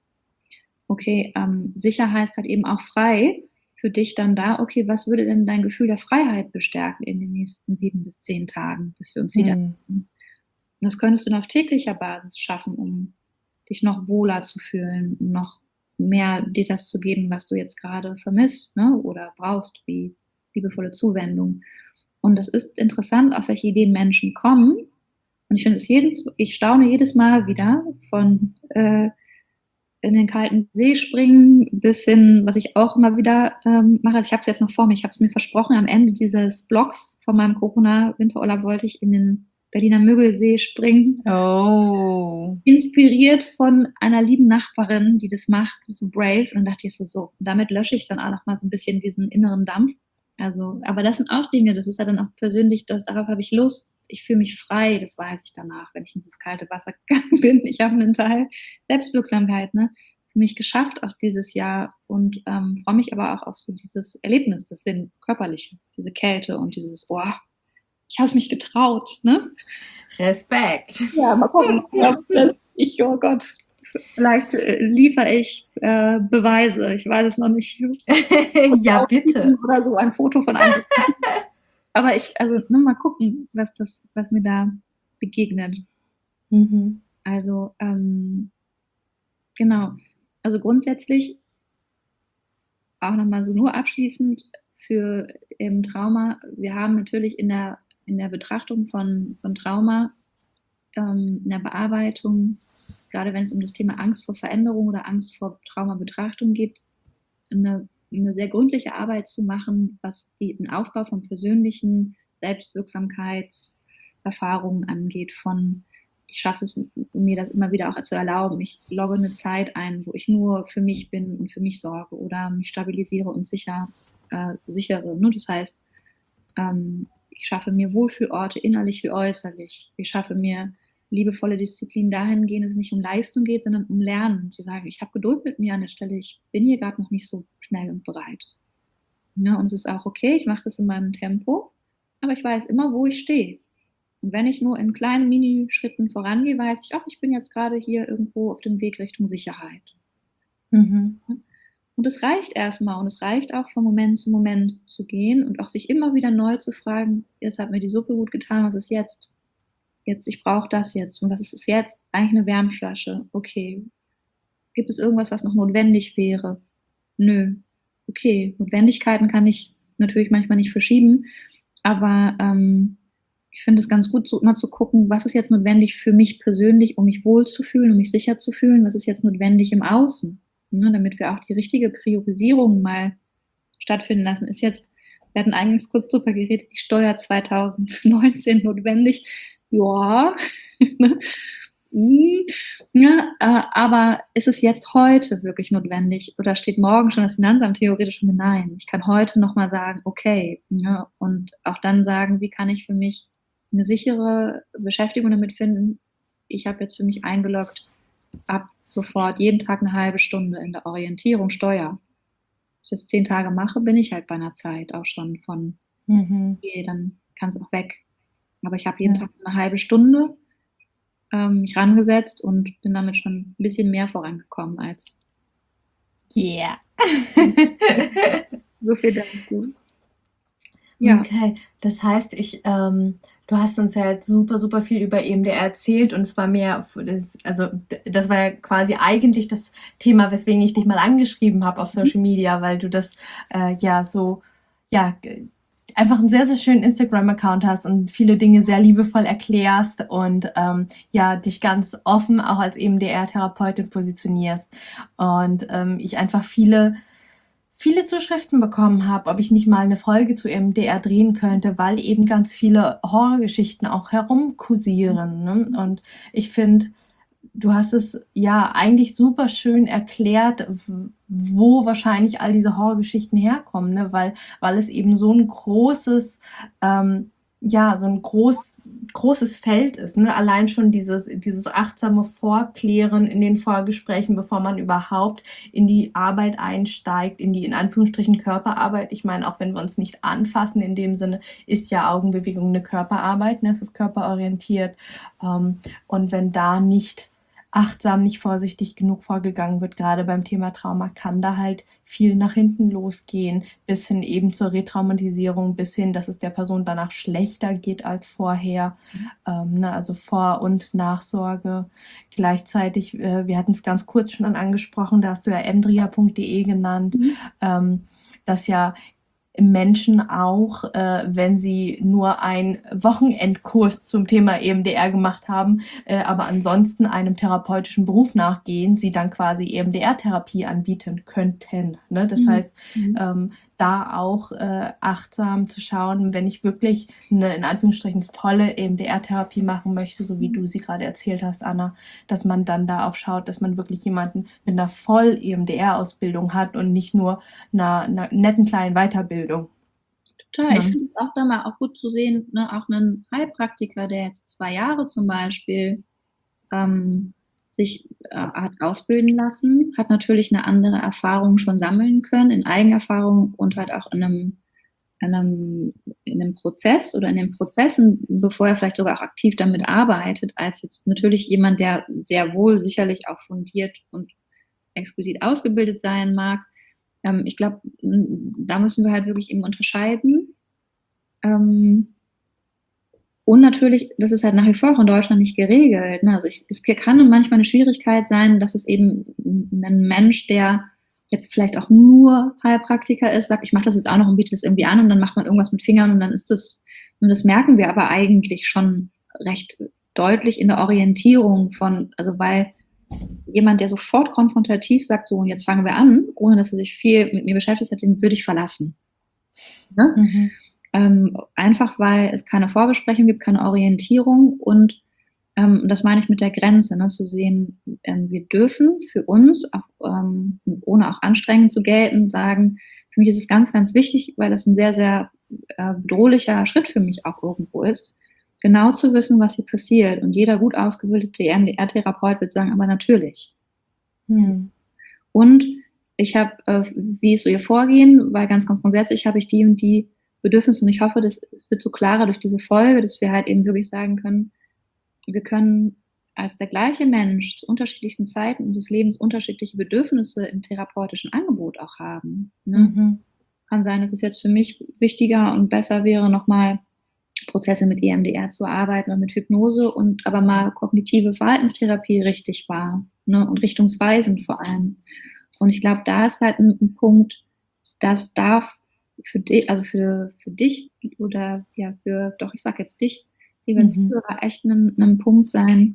Okay, ähm, sicher heißt halt eben auch frei für dich dann da, okay, was würde denn dein Gefühl der Freiheit bestärken in den nächsten sieben bis zehn Tagen, bis wir uns wieder Mhm. sehen? Und das könntest du dann auf täglicher Basis schaffen, um dich noch wohler zu fühlen, um noch mehr dir das zu geben, was du jetzt gerade vermisst, ne? Oder brauchst, wie liebevolle Zuwendung. Und es ist interessant, auf welche Ideen Menschen kommen. Und ich finde es jedes, ich staune jedes Mal wieder von äh, in den kalten See springen bis hin, was ich auch immer wieder ähm, mache. Also ich habe es jetzt noch vor mir, ich habe es mir versprochen, am Ende dieses Blogs von meinem Corona-Winterurlaub wollte ich in den Berliner Müggelsee springen. Oh. Inspiriert von einer lieben Nachbarin, die das macht, so brave. Und dann dachte ich so, so, damit lösche ich dann auch noch mal so ein bisschen diesen inneren Dampf. Also, aber das sind auch Dinge, das ist ja dann auch persönlich, das, darauf habe ich Lust. Ich fühle mich frei, das weiß ich danach, wenn ich in dieses kalte Wasser gegangen bin. Ich habe einen Teil Selbstwirksamkeit, ne, für mich geschafft, auch dieses Jahr. Und ähm, freue mich aber auch auf so dieses Erlebnis, das Sinn körperliche, diese Kälte und dieses, oh, ich habe es mich getraut, ne? Respekt. Ja, mal gucken. Das, ich, oh Gott, vielleicht äh, liefere ich äh, Beweise. Ich weiß es noch nicht. Ja, bitte. Oder so ein Foto von einem. Aber ich, also nur mal gucken, was das, was mir da begegnet. Mhm. Also, ähm, genau. Also grundsätzlich auch nochmal so nur abschließend für im Trauma. Wir haben natürlich in der, in der Betrachtung von, von Trauma, ähm, in der Bearbeitung, gerade wenn es um das Thema Angst vor Veränderung oder Angst vor Traumabetrachtung geht, eine, eine sehr gründliche Arbeit zu machen, was die, den Aufbau von persönlichen Selbstwirksamkeitserfahrungen angeht, von ich schaffe es, mir das immer wieder auch zu erlauben. Ich logge eine Zeit ein, wo ich nur für mich bin und für mich sorge oder mich stabilisiere und sicher, äh, sichere. Ne? Das heißt, ähm, ich schaffe mir Wohlfühlorte innerlich wie äußerlich. Ich schaffe mir liebevolle Disziplin dahingehend, dass es nicht um Leistung geht, sondern um Lernen. Zu sagen, ich habe Geduld mit mir an der Stelle, ich bin hier gerade noch nicht so schnell und bereit. Ja, und es ist auch okay, ich mache das in meinem Tempo, aber ich weiß immer, wo ich stehe. Und wenn ich nur in kleinen Minischritten vorangehe, weiß ich, ach, ich bin jetzt gerade hier irgendwo auf dem Weg Richtung Sicherheit. Mhm. Und es reicht erstmal und es reicht auch von Moment zu Moment zu gehen und auch sich immer wieder neu zu fragen, es hat mir die Suppe gut getan, was ist jetzt? Jetzt, ich brauche das jetzt. Und was ist es jetzt? Eigentlich eine Wärmflasche. Okay. Gibt es irgendwas, was noch notwendig wäre? Nö. Okay. Notwendigkeiten kann ich natürlich manchmal nicht verschieben, aber ähm, ich finde es ganz gut, so immer zu gucken, was ist jetzt notwendig für mich persönlich, um mich wohlzufühlen, um mich sicher zu fühlen, was ist jetzt notwendig im Außen, ne, damit wir auch die richtige Priorisierung mal stattfinden lassen. Ist jetzt, wir hatten eingangs kurz drüber geredet, die Steuer zwanzig neunzehn notwendig? Ja, ja, äh, aber ist es jetzt heute wirklich notwendig oder steht morgen schon das Finanzamt theoretisch mit nein? Ich kann heute nochmal sagen, okay, ja, und auch dann sagen, wie kann ich für mich eine sichere Beschäftigung damit finden? Ich habe jetzt für mich eingeloggt, ab sofort jeden Tag eine halbe Stunde in der Orientierung Steuer. Wenn ich das zehn Tage mache, bin ich halt bei einer Zeit auch schon von, Mhm. okay, dann kann es auch weg. Aber ich habe jeden Ja. Tag eine halbe Stunde ähm, mich rangesetzt und bin damit schon ein bisschen mehr vorangekommen als Yeah. so viel dazu. Ja. Okay, das heißt, ich, ähm, du hast uns ja jetzt super, super viel über E M D R erzählt und es war mir, das, also das war ja quasi eigentlich das Thema, weswegen ich dich mal angeschrieben habe auf Social Media, weil du das äh, ja so, ja, einfach einen sehr, sehr schönen Instagram-Account hast und viele Dinge sehr liebevoll erklärst und ähm, ja, dich ganz offen auch als E M D R-Therapeutin positionierst und ähm, ich einfach viele viele Zuschriften bekommen habe, ob ich nicht mal eine Folge zu E M D R drehen könnte, weil eben ganz viele Horrorgeschichten auch herumkursieren. Ne? Und ich finde, du hast es ja eigentlich super schön erklärt, wo wahrscheinlich all diese Horrorgeschichten herkommen, ne? weil, weil es eben so ein großes, ähm, ja, so ein groß, großes Feld ist. Ne? Allein schon dieses, dieses achtsame Vorklären in den Vorgesprächen, bevor man überhaupt in die Arbeit einsteigt, in die in Anführungsstrichen Körperarbeit. Ich meine, auch wenn wir uns nicht anfassen, in dem Sinne ist ja Augenbewegung eine Körperarbeit, ne? Es ist körperorientiert. Ähm, und wenn da nicht achtsam, nicht vorsichtig genug vorgegangen wird, gerade beim Thema Trauma, kann da halt viel nach hinten losgehen, bis hin eben zur Retraumatisierung, bis hin, dass es der Person danach schlechter geht als vorher. Ähm, ne, also Vor- und Nachsorge. Gleichzeitig, äh, wir hatten es ganz kurz schon angesprochen, da hast du ja emdria punkt de genannt, Mhm. ähm, dass ja Menschen auch, äh, wenn sie nur einen Wochenendkurs zum Thema E M D R gemacht haben, äh, aber ansonsten einem therapeutischen Beruf nachgehen, sie dann quasi E M D R-Therapie anbieten könnten. Ne? Das Mhm. heißt, ähm, da auch äh, achtsam zu schauen, wenn ich wirklich eine in Anführungsstrichen volle E M D R-Therapie machen möchte, so wie du sie gerade erzählt hast, Anna, dass man dann da auch schaut, dass man wirklich jemanden mit einer Voll-E M D R-Ausbildung hat und nicht nur einer, einer netten kleinen Weiterbildung. Total. Ja. Ich finde es auch da mal auch gut zu sehen, ne, auch einen Heilpraktiker, der jetzt zwei Jahre zum Beispiel ähm, sich äh, hat ausbilden lassen, hat natürlich eine andere Erfahrung schon sammeln können, in Eigenerfahrung und halt auch in einem, in einem, in einem Prozess oder in den Prozessen, bevor er vielleicht sogar auch aktiv damit arbeitet, als jetzt natürlich jemand, der sehr wohl sicherlich auch fundiert und exquisit ausgebildet sein mag. Ähm, ich glaube, da müssen wir halt wirklich eben unterscheiden. Ähm, und natürlich, das ist halt nach wie vor auch in Deutschland nicht geregelt. Ne? Also ich, es kann manchmal eine Schwierigkeit sein, dass es eben ein Mensch, der jetzt vielleicht auch nur Heilpraktiker ist, sagt, ich mache das jetzt auch noch und biete das irgendwie an und dann macht man irgendwas mit Fingern und dann ist das, und das merken wir aber eigentlich schon recht deutlich in der Orientierung von, also weil jemand, der sofort konfrontativ sagt, so und jetzt fangen wir an, ohne dass er sich viel mit mir beschäftigt hat, den würde ich verlassen. Ne? Mhm. Ähm, einfach weil es keine Vorbesprechung gibt, keine Orientierung und ähm, das meine ich mit der Grenze, ne, zu sehen, ähm, wir dürfen für uns, auch, ähm, ohne auch anstrengend zu gelten, sagen, für mich ist es ganz, ganz wichtig, weil das ein sehr, sehr äh, bedrohlicher Schritt für mich auch irgendwo ist, genau zu wissen, was hier passiert. Und jeder gut ausgebildete E M D R-Therapeut wird sagen, aber natürlich. Mhm. Und ich habe, äh, wie ist so ihr Vorgehen, weil ganz, ganz grundsätzlich habe ich die und die Bedürfnisse und ich hoffe, dass es wird so klarer durch diese Folge, dass wir halt eben wirklich sagen können, wir können als der gleiche Mensch zu unterschiedlichsten Zeiten unseres Lebens unterschiedliche Bedürfnisse im therapeutischen Angebot auch haben. Ne? Mhm. Kann sein, dass es jetzt für mich wichtiger und besser wäre, nochmal Prozesse mit E M D R zu arbeiten oder mit Hypnose und aber mal kognitive Verhaltenstherapie richtig war, ne? Und richtungsweisend vor allem. Und ich glaube, da ist halt ein, ein Punkt, das darf für dich, also für, für dich oder ja, für, doch, ich sag jetzt dich, lieber Mhm. Zuhörer, echt ein, ein Punkt sein,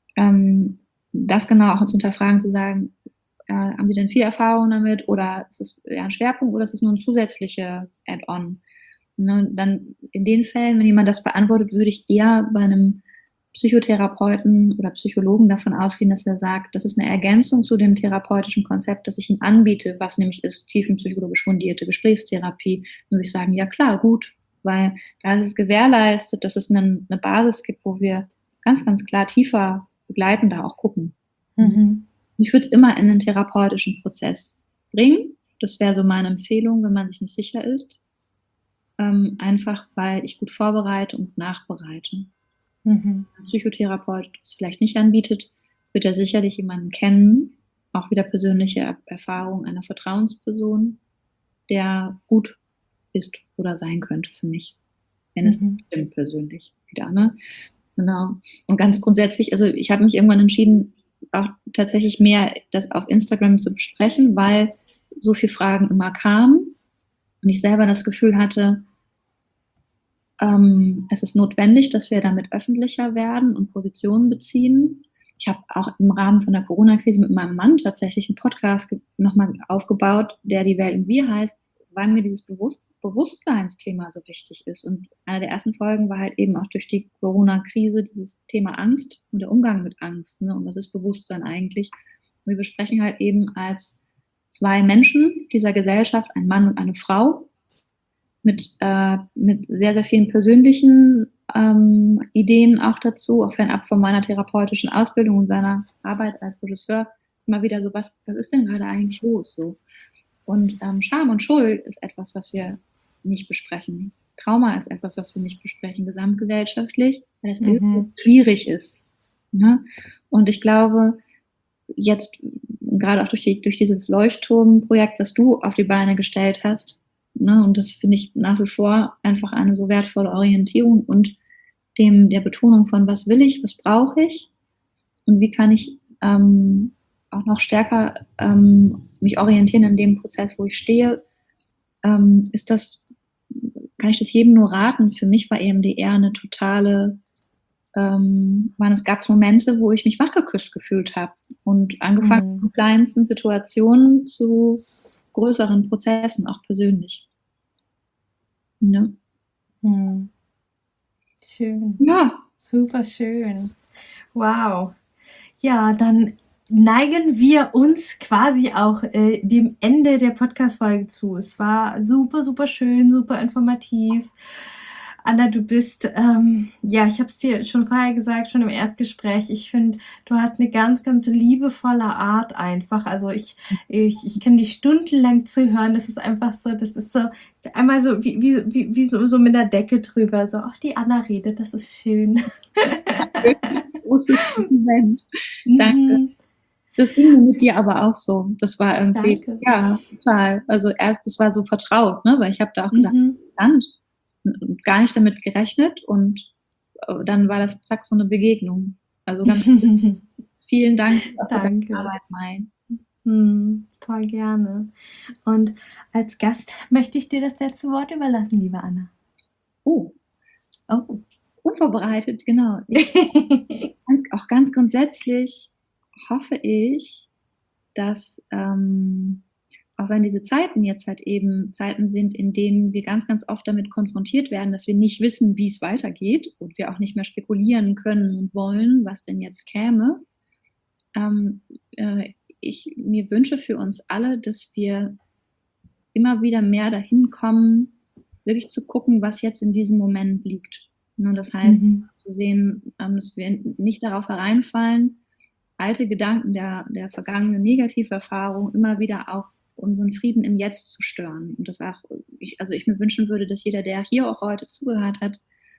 ähm, das genau auch zu hinterfragen, zu sagen, äh, haben Sie denn viel Erfahrung damit oder ist es eher ein Schwerpunkt oder ist es nur ein zusätzlicher Add-on? Ne, dann in den Fällen, wenn jemand das beantwortet, würde ich eher bei einem Psychotherapeuten oder Psychologen davon ausgehen, dass er sagt, das ist eine Ergänzung zu dem therapeutischen Konzept, das ich ihm anbiete, was nämlich ist tiefenpsychologisch fundierte Gesprächstherapie. Dann würde ich sagen, ja klar, gut, weil da ist es gewährleistet, dass es eine, eine Basis gibt, wo wir ganz, ganz klar tiefer begleitender auch gucken. Mhm. Ich würde es immer in einen therapeutischen Prozess bringen. Das wäre so meine Empfehlung, wenn man sich nicht sicher ist. Ähm, einfach weil ich gut vorbereite und nachbereite. Mhm. Ein Psychotherapeut es vielleicht nicht anbietet, wird er sicherlich jemanden kennen, auch wieder persönliche Erfahrung einer Vertrauensperson, der gut ist oder sein könnte für mich, wenn es Mhm. stimmt persönlich wieder. Ne? Genau. Und ganz grundsätzlich, also ich habe mich irgendwann entschieden, auch tatsächlich mehr das auf Instagram zu besprechen, weil so viele Fragen immer kamen und ich selber das Gefühl hatte, ähm, es ist notwendig, dass wir damit öffentlicher werden und Positionen beziehen. Ich habe auch im Rahmen von der Corona-Krise mit meinem Mann tatsächlich einen Podcast nochmal aufgebaut, der Die Welt und Wir heißt, weil mir dieses Bewusst- Bewusstseinsthema so wichtig ist. Und eine der ersten Folgen war halt eben auch durch die Corona-Krise dieses Thema Angst und der Umgang mit Angst. Ne? Und was ist Bewusstsein eigentlich? Und wir besprechen halt eben als zwei Menschen dieser Gesellschaft, ein Mann und eine Frau, mit, äh, mit sehr, sehr vielen persönlichen ähm, Ideen auch dazu, auch fernab von meiner therapeutischen Ausbildung und seiner Arbeit als Regisseur, immer wieder so, was, was ist denn gerade eigentlich los? So. Und ähm, Scham und Schuld ist etwas, was wir nicht besprechen. Trauma ist etwas, was wir nicht besprechen, gesamtgesellschaftlich, weil es Mhm. irgendwie schwierig ist. Ne? Und ich glaube, jetzt, gerade auch durch, die, durch dieses Leuchtturmprojekt, was du auf die Beine gestellt hast, ne, und das finde ich nach wie vor einfach eine so wertvolle Orientierung und dem der Betonung von, was will ich, was brauche ich und wie kann ich ähm, auch noch stärker ähm, mich orientieren in dem Prozess, wo ich stehe, ähm, ist das kann ich das jedem nur raten. Für mich war E M D R eine totale, ähm, waren, es gab Momente, wo ich mich wachgeküsst gefühlt habe und angefangen Mhm. von kleinsten Situationen zu größeren Prozessen, auch persönlich. Ja. Mhm. Schön. Ja. Super schön. Wow. Ja, dann neigen wir uns quasi auch äh, dem Ende der Podcast-Folge zu. Es war super, super schön, super informativ. Anna, du bist, ähm, ja, ich habe es dir schon vorher gesagt, schon im Erstgespräch, ich finde, du hast eine ganz, ganz liebevolle Art einfach. Also ich, ich, ich kann dich stundenlang zuhören. Das ist einfach so, das ist so, einmal so wie, wie, wie, wie so, so mit der Decke drüber. So, ach, die Anna redet, das ist schön. Großes Kompliment. Danke. Mhm. Das ging mir mit dir aber auch so. Das war irgendwie, Danke. ja, total. Also erst, das war so vertraut, ne? Weil ich habe da auch gedacht, Mhm. interessant, und gar nicht damit gerechnet und äh, dann war das zack so eine Begegnung. Also ganz vielen Dank auch für deine Danke. Arbeit, Mai. Hm, voll gerne. Und als Gast möchte ich dir das letzte Wort überlassen, liebe Anna. Oh, Oh. unvorbereitet, genau. Ich, ganz, auch ganz grundsätzlich hoffe ich, dass ähm, auch wenn diese Zeiten jetzt halt eben Zeiten sind, in denen wir ganz, ganz oft damit konfrontiert werden, dass wir nicht wissen, wie es weitergeht und wir auch nicht mehr spekulieren können und wollen, was denn jetzt käme. Ähm, äh, ich mir wünsche für uns alle, dass wir immer wieder mehr dahin kommen, wirklich zu gucken, was jetzt in diesem Moment liegt. Und das heißt, Mhm. zu sehen, ähm, dass wir nicht darauf hereinfallen, alte Gedanken der, der vergangenen Negativerfahrung immer wieder auch unseren Frieden im Jetzt zu stören. Und das auch, ich, also ich mir wünschen würde, dass jeder, der hier auch heute zugehört hat,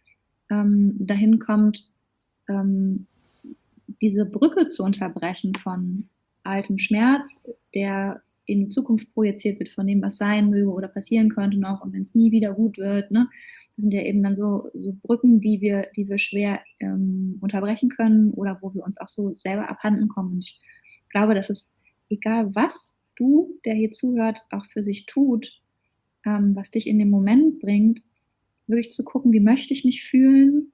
ähm, dahin kommt, ähm, diese Brücke zu unterbrechen von altem Schmerz, der in die Zukunft projiziert wird, von dem, was sein möge oder passieren könnte noch und wenn es nie wieder gut wird. Ne? Das sind ja eben dann so, so Brücken, die wir, die wir schwer ähm, unterbrechen können oder wo wir uns auch so selber abhanden kommen. Und ich glaube, dass es, egal was du, der hier zuhört, auch für sich tut, ähm, was dich in den Moment bringt, wirklich zu gucken, wie möchte ich mich fühlen,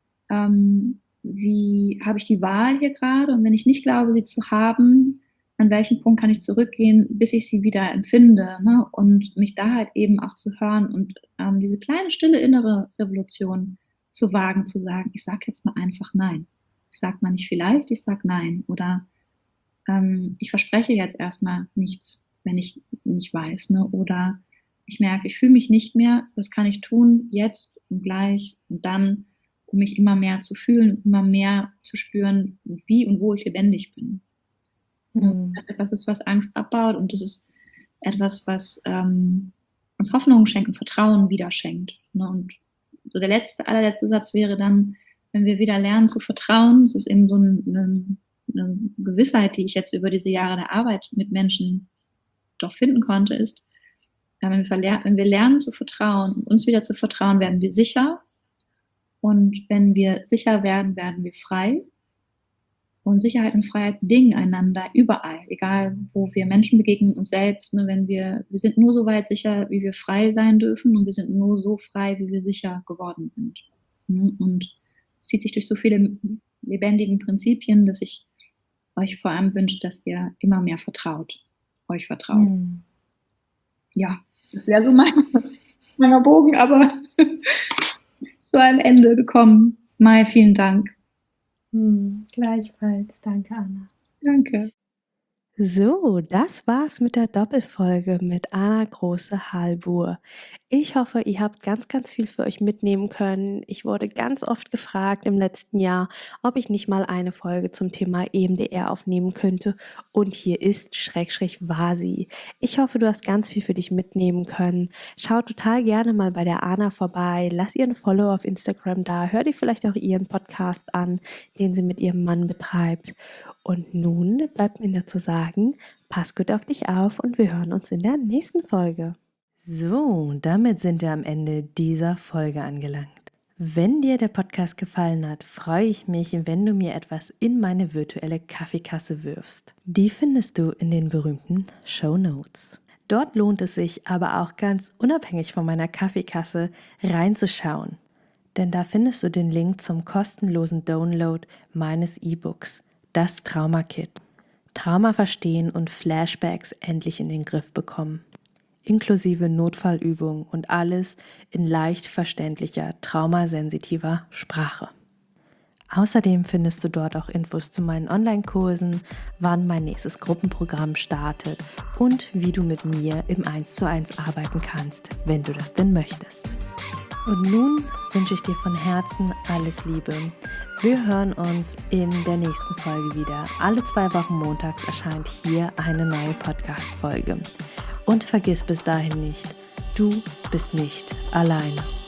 ähm, wie habe ich die Wahl hier gerade und wenn ich nicht glaube, sie zu haben, an welchem Punkt kann ich zurückgehen, bis ich sie wieder empfinde, ne? Und mich da halt eben auch zu hören und ähm, diese kleine stille innere Revolution zu wagen, zu sagen, ich sage jetzt mal einfach nein. Ich sage mal nicht vielleicht, ich sage nein oder ähm, ich verspreche jetzt erstmal nichts, wenn ich nicht weiß, ne? Oder ich merke, ich fühle mich nicht mehr, das kann ich tun, jetzt und gleich und dann, um mich immer mehr zu fühlen, immer mehr zu spüren, wie und wo ich lebendig bin. Mhm. Das etwas ist, was Angst abbaut und das ist etwas, was ähm, uns Hoffnung schenkt und Vertrauen wieder schenkt. Ne? Und so der letzte, allerletzte Satz wäre dann, wenn wir wieder lernen zu vertrauen, das ist eben so eine, eine Gewissheit, die ich jetzt über diese Jahre der Arbeit mit Menschen doch finden konnte, ist, wenn wir, wenn wir lernen zu vertrauen, uns wieder zu vertrauen, werden wir sicher. Und wenn wir sicher werden, werden wir frei. Und Sicherheit und Freiheit bedingen einander überall, egal wo wir Menschen begegnen, uns selbst. Ne, wenn wir, wir sind nur so weit sicher, wie wir frei sein dürfen und wir sind nur so frei, wie wir sicher geworden sind. Ne, und es zieht sich durch so viele lebendigen Prinzipien, dass ich euch vor allem wünsche, dass ihr immer mehr vertraut, euch vertraut. Mhm. Ja, das wäre so mein langer Bogen, aber zu einem Ende gekommen. Mai, vielen Dank. Mhm. Gleichfalls. Danke, Anna. Danke. So, das war's mit der Doppelfolge mit Anna Große-Halbur. Ich hoffe, ihr habt ganz, ganz viel für euch mitnehmen können. Ich wurde ganz oft gefragt im letzten Jahr, ob ich nicht mal eine Folge zum Thema E M D R aufnehmen könnte. Und hier ist Schrägstrich war sie. Ich hoffe, du hast ganz viel für dich mitnehmen können. Schau total gerne mal bei der Anna vorbei. Lass ihr ein Follow auf Instagram da. Hör dir vielleicht auch ihren Podcast an, den sie mit ihrem Mann betreibt. Und nun bleibt mir nur zu sagen, pass gut auf dich auf und wir hören uns in der nächsten Folge. So, damit sind wir am Ende dieser Folge angelangt. Wenn dir der Podcast gefallen hat, freue ich mich, wenn du mir etwas in meine virtuelle Kaffeekasse wirfst. Die findest du in den berühmten Show Notes. Dort lohnt es sich aber auch ganz unabhängig von meiner Kaffeekasse reinzuschauen. Denn da findest du den Link zum kostenlosen Download meines E-Books, das Trauma-Kit. Trauma verstehen und Flashbacks endlich in den Griff bekommen. Inklusive Notfallübungen und alles in leicht verständlicher, traumasensitiver Sprache. Außerdem findest du dort auch Infos zu meinen Online-Kursen, wann mein nächstes Gruppenprogramm startet und wie du mit mir im eins zu eins arbeiten kannst, wenn du das denn möchtest. Und nun wünsche ich dir von Herzen alles Liebe. Wir hören uns in der nächsten Folge wieder. Alle zwei Wochen montags erscheint hier eine neue Podcast-Folge. Und vergiss bis dahin nicht, du bist nicht alleine.